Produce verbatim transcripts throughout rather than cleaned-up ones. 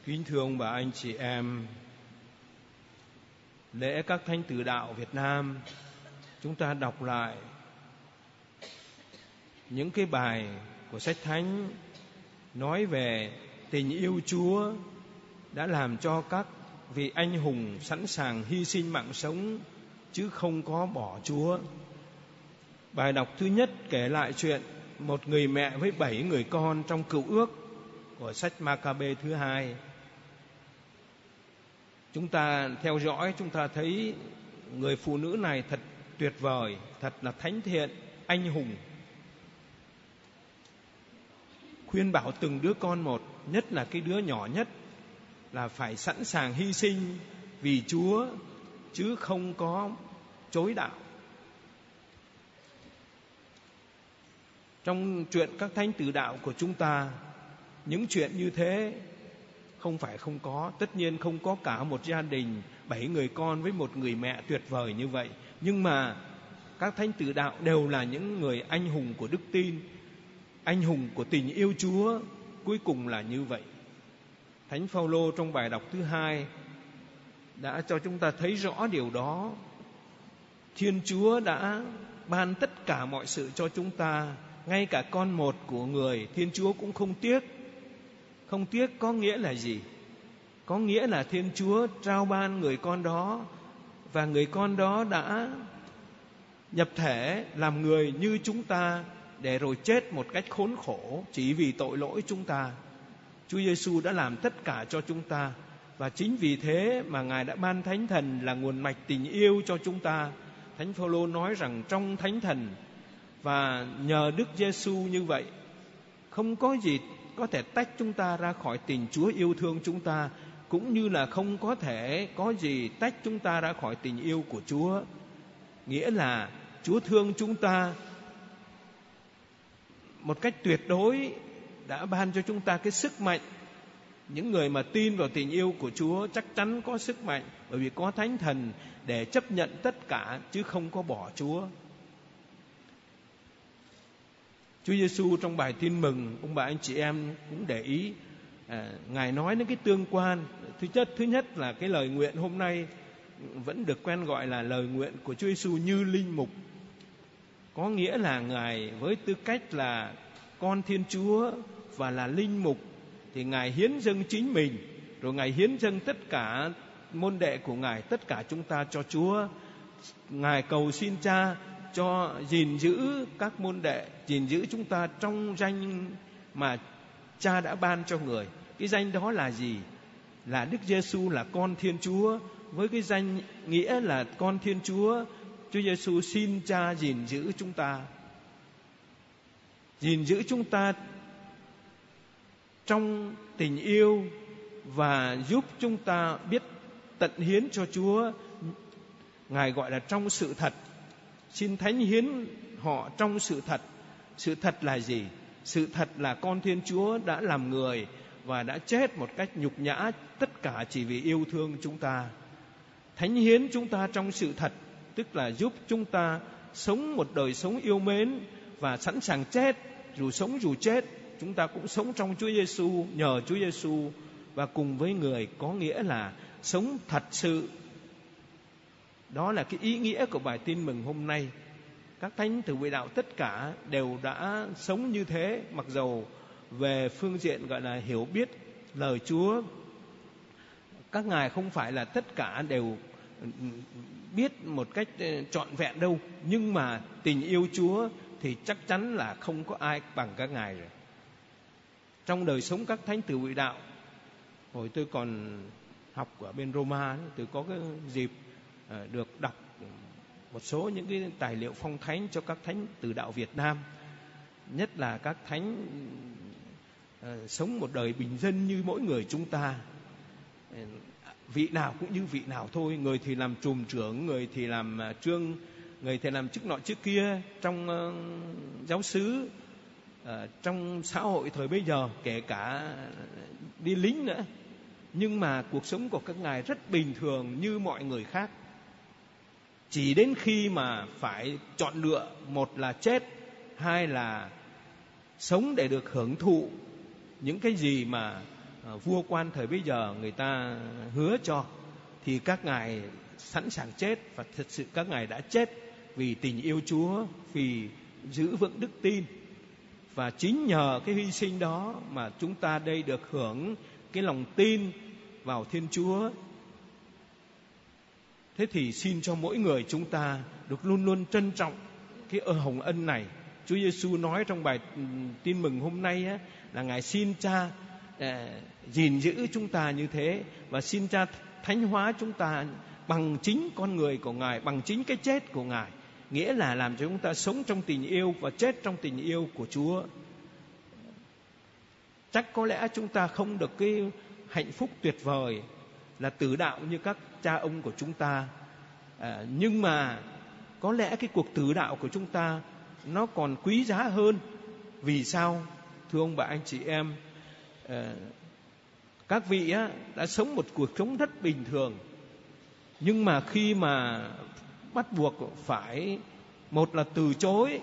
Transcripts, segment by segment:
Kính thưa ông bà anh chị em, lễ các thánh tử đạo Việt Nam, chúng ta đọc lại những cái bài của sách thánh nói về tình yêu Chúa đã làm cho các vị anh hùng sẵn sàng hy sinh mạng sống chứ không có bỏ Chúa. Bài đọc thứ nhất kể lại chuyện một người mẹ với bảy người con trong Cựu Ước của sách Ma-ca-bê thứ hai. Chúng ta theo dõi, chúng ta thấy người phụ nữ này thật tuyệt vời, thật là thánh thiện, anh hùng. Khuyên bảo từng đứa con một, nhất là cái đứa nhỏ nhất, là phải sẵn sàng hy sinh vì Chúa, chứ không có chối đạo. Trong chuyện các thánh tử đạo của chúng ta, những chuyện như thế không phải không có. Tất nhiên không có cả một gia đình bảy người con với một người mẹ tuyệt vời như vậy, nhưng mà các thánh tử đạo đều là những người anh hùng của đức tin, anh hùng của tình yêu Chúa. Cuối cùng là như vậy. Thánh Phaolô trong bài đọc thứ hai đã cho chúng ta thấy rõ điều đó. Thiên Chúa đã ban tất cả mọi sự cho chúng ta, ngay cả con một của người Thiên Chúa cũng không tiếc. Không tiếc có nghĩa là gì? Có nghĩa là Thiên Chúa trao ban người con đó, và người con đó đã nhập thể làm người như chúng ta, để rồi chết một cách khốn khổ chỉ vì tội lỗi chúng ta. Chúa Giêsu đã làm tất cả cho chúng ta, và chính vì thế mà Ngài đã ban Thánh Thần là nguồn mạch tình yêu cho chúng ta. Thánh Phaolô nói rằng trong Thánh Thần, và nhờ Đức Giêsu như vậy, không có gì có thể tách chúng ta ra khỏi tình Chúa yêu thương chúng ta, cũng như là không có thể có gì tách chúng ta ra khỏi tình yêu của Chúa. Nghĩa là Chúa thương chúng ta một cách tuyệt đối, đã ban cho chúng ta cái sức mạnh. Những người mà tin vào tình yêu của Chúa chắc chắn có sức mạnh, bởi vì có Thánh Thần để chấp nhận tất cả, chứ không có bỏ Chúa. Chúa Giêsu trong bài tin mừng, ông bà anh chị em cũng để ý, à, Ngài nói đến cái tương quan. Thứ nhất, thứ nhất là cái lời nguyện hôm nay vẫn được quen gọi là lời nguyện của Chúa Giêsu như linh mục. Có nghĩa là Ngài với tư cách là con Thiên Chúa và là linh mục, thì Ngài hiến dâng chính mình, rồi Ngài hiến dâng tất cả môn đệ của Ngài, tất cả chúng ta cho Chúa. Ngài cầu xin Cha cho gìn giữ các môn đệ, gìn giữ chúng ta trong danh mà Cha đã ban cho người. Cái danh đó là gì? Là Đức Giêsu là con Thiên Chúa. Với cái danh nghĩa là con Thiên Chúa, Chúa Giêsu xin Cha gìn giữ chúng ta, gìn giữ chúng ta trong tình yêu, và giúp chúng ta biết tận hiến cho Chúa. Ngài gọi là trong sự thật. Xin thánh hiến họ trong sự thật. Sự thật là gì? Sự thật là con Thiên Chúa đã làm người và đã chết một cách nhục nhã, tất cả chỉ vì yêu thương chúng ta. Thánh hiến chúng ta trong sự thật, tức là giúp chúng ta sống một đời sống yêu mến và sẵn sàng chết, dù sống dù chết chúng ta cũng sống trong Chúa Giêsu, nhờ Chúa Giêsu và cùng với người, có nghĩa là sống thật sự. Đó là cái ý nghĩa của bài tin mừng hôm nay. Các thánh tử vị đạo tất cả đều đã sống như thế, mặc dầu về phương diện gọi là hiểu biết lời Chúa, các ngài không phải là tất cả đều biết một cách trọn vẹn đâu, nhưng mà tình yêu Chúa thì chắc chắn là không có ai bằng các ngài rồi. Trong đời sống các thánh tử vị đạo, hồi tôi còn học ở bên Roma, tôi có cái dịp được đọc một số những cái tài liệu phong thánh cho các thánh tử đạo Việt Nam, nhất là các thánh uh, sống một đời bình dân như mỗi người chúng ta. Vị nào cũng như vị nào thôi. Người thì làm trùm trưởng, người thì làm uh, trương, người thì làm chức nọ chức kia trong uh, giáo xứ, uh, trong xã hội thời bây giờ, kể cả đi lính nữa. Nhưng mà cuộc sống của các ngài rất bình thường như mọi người khác. Chỉ đến khi mà phải chọn lựa, một là chết, hai là sống để được hưởng thụ những cái gì mà vua quan thời bấy giờ người ta hứa cho, thì các ngài sẵn sàng chết, và thật sự các ngài đã chết vì tình yêu Chúa, vì giữ vững đức tin. Và chính nhờ cái hy sinh đó mà chúng ta đây được hưởng cái lòng tin vào Thiên Chúa. Thế thì xin cho mỗi người chúng ta được luôn luôn trân trọng cái hồng ân này. Chúa Giêsu nói trong bài tin mừng hôm nay á, là Ngài xin Cha à, gìn giữ chúng ta như thế, và xin Cha thánh hóa chúng ta bằng chính con người của Ngài, bằng chính cái chết của Ngài, nghĩa là làm cho chúng ta sống trong tình yêu và chết trong tình yêu của Chúa. Chắc có lẽ chúng ta không được cái hạnh phúc tuyệt vời là tử đạo như các cha ông của chúng ta, à, nhưng mà có lẽ cái cuộc tử đạo của chúng ta nó còn quý giá hơn. Vì sao? Thưa ông bà anh chị em, à, các vị á, đã sống một cuộc sống rất bình thường, nhưng mà khi mà bắt buộc phải, một là từ chối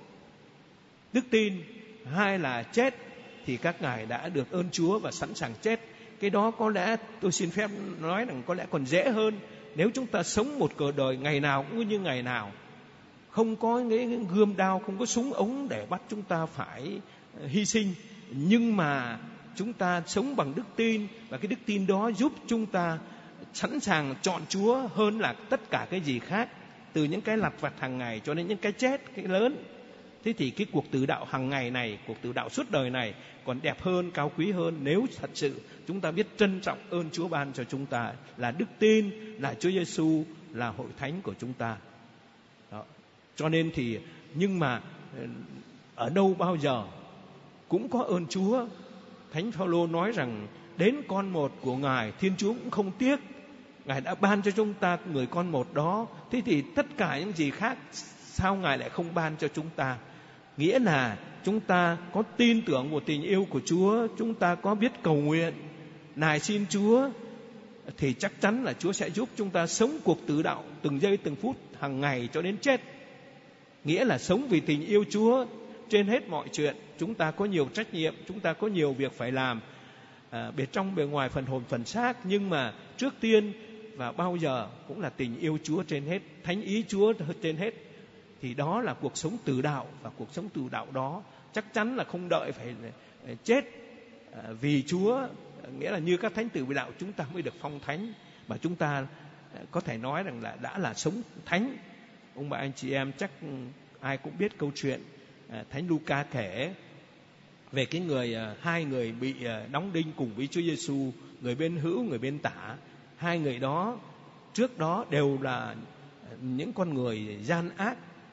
đức tin, hai là chết, thì các ngài đã được ơn Chúa và sẵn sàng chết. Cái đó có lẽ tôi xin phép nói rằng có lẽ còn dễ hơn nếu chúng ta sống một cuộc đời ngày nào cũng như ngày nào, không có cái gươm đao, không có súng ống để bắt chúng ta phải hy sinh, nhưng mà chúng ta sống bằng đức tin, và cái đức tin đó giúp chúng ta sẵn sàng chọn Chúa hơn là tất cả cái gì khác, từ những cái lặt vặt hàng ngày cho đến những cái chết, cái lớn. Thế thì cái cuộc tử đạo hàng ngày này, cuộc tử đạo suốt đời này còn đẹp hơn, cao quý hơn nếu thật sự chúng ta biết trân trọng ơn Chúa ban cho chúng ta là đức tin, là Chúa Giêsu, là hội thánh của chúng ta. Đó. Cho nên thì, nhưng mà ở đâu bao giờ cũng có ơn Chúa. Thánh Phaolô nói rằng đến con một của Ngài, Thiên Chúa cũng không tiếc. Ngài đã ban cho chúng ta người con một đó. Thế thì tất cả những gì khác sao Ngài lại không ban cho chúng ta? Nghĩa là chúng ta có tin tưởng vào tình yêu của Chúa, chúng ta có biết cầu nguyện, nài xin Chúa, thì chắc chắn là Chúa sẽ giúp chúng ta sống cuộc tử đạo từng giây từng phút hàng ngày cho đến chết. Nghĩa là sống vì tình yêu Chúa trên hết mọi chuyện. Chúng ta có nhiều trách nhiệm, chúng ta có nhiều việc phải làm, à, bề trong bề ngoài, phần hồn phần xác, nhưng mà trước tiên và bao giờ cũng là tình yêu Chúa trên hết, thánh ý Chúa trên hết. Thì đó là cuộc sống tử đạo, và cuộc sống tử đạo đó chắc chắn là không đợi phải chết vì Chúa, nghĩa là như các thánh tử vị đạo chúng ta mới được phong thánh, và chúng ta có thể nói rằng là đã là sống thánh. Ông bà anh chị em chắc ai cũng biết câu chuyện Thánh Luca kể về cái người hai người bị đóng đinh cùng với Chúa Giêsu, người bên hữu, người bên tả. Hai người đó trước đó đều là những con người gian ác,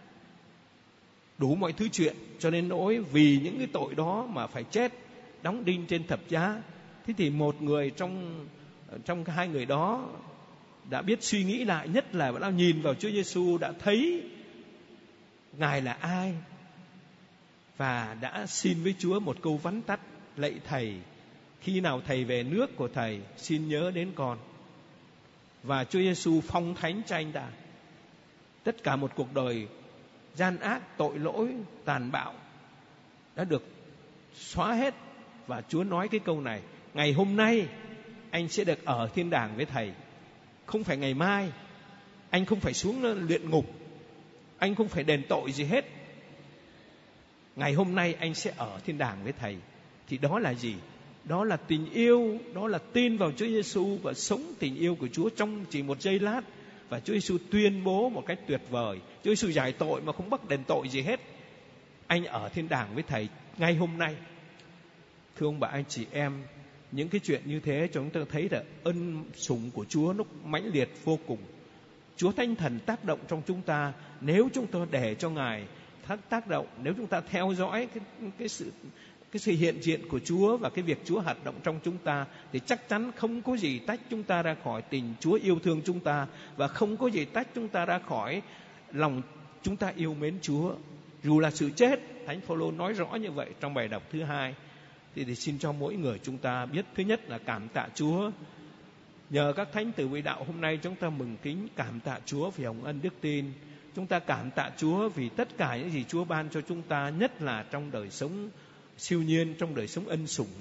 đủ mọi thứ chuyện, cho nên nỗi vì những cái tội đó mà phải chết, đóng đinh trên thập giá. Thế thì một người trong trong hai người đó đã biết suy nghĩ lại, nhất là đã nhìn vào Chúa Giêsu, đã thấy Ngài là ai, và đã xin với Chúa một câu vắn tắt: lạy Thầy, khi nào Thầy về nước của Thầy, xin nhớ đến con. Và Chúa Giêsu phong thánh cho anh ta. Tất cả một cuộc đời gian ác, tội lỗi, tàn bạo đã được xóa hết, và Chúa nói cái câu này: ngày hôm nay anh sẽ được ở thiên đàng với Thầy. Không phải ngày mai, anh không phải xuống luyện ngục, anh không phải đền tội gì hết. Ngày hôm nay anh sẽ ở thiên đàng với Thầy. Thì đó là gì? Đó là tình yêu, đó là tin vào Chúa Giêsu và sống tình yêu của Chúa trong chỉ một giây lát. Và Chúa Giêsu tuyên bố một cách tuyệt vời. Chúa Giêsu giải tội mà không bắt đền tội gì hết. Anh ở thiên đàng với Thầy ngay hôm nay. Thưa ông bà anh chị em, những cái chuyện như thế cho chúng ta thấy là ân sủng của Chúa nó mãnh liệt vô cùng. Chúa Thánh Thần tác động trong chúng ta nếu chúng ta để cho Ngài tác động, nếu chúng ta theo dõi cái, cái sự cái sự hiện diện của Chúa và cái việc Chúa hoạt động trong chúng ta, thì chắc chắn không có gì tách chúng ta ra khỏi tình Chúa yêu thương chúng ta, và không có gì tách chúng ta ra khỏi lòng chúng ta yêu mến Chúa, dù là sự chết. Thánh Phaolô nói rõ như vậy trong bài đọc thứ hai. Thì, thì xin cho mỗi người chúng ta biết, thứ nhất là cảm tạ Chúa. Nhờ các thánh tử vị đạo hôm nay chúng ta mừng kính cảm tạ Chúa vì hồng ân đức tin. Chúng ta cảm tạ Chúa vì tất cả những gì Chúa ban cho chúng ta, nhất là trong đời sống siêu nhiên, trong đời sống ân sủng.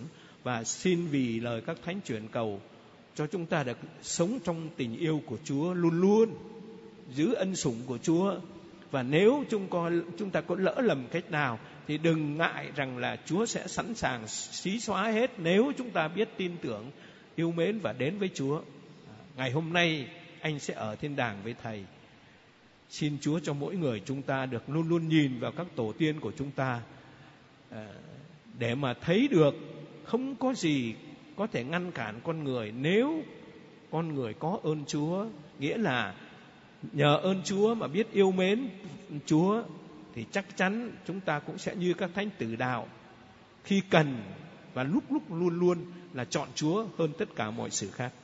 Và xin vì lời các thánh chuyển cầu cho chúng ta được sống trong tình yêu của Chúa luôn luôn, giữ ân sủng của Chúa. Và nếu chúng, có, chúng ta có lỡ lầm cách nào thì đừng ngại rằng là Chúa sẽ sẵn sàng xí xóa hết, nếu chúng ta biết tin tưởng, yêu mến và đến với Chúa. Ngày hôm nay anh sẽ ở thiên đàng với Thầy. Xin Chúa cho mỗi người chúng ta được luôn luôn nhìn vào các tổ tiên của chúng ta, để mà thấy được không có gì có thể ngăn cản con người nếu con người có ơn Chúa. Nghĩa là nhờ ơn Chúa mà biết yêu mến Chúa thì chắc chắn chúng ta cũng sẽ như các thánh tử đạo, khi cần và lúc lúc luôn luôn là chọn Chúa hơn tất cả mọi sự khác.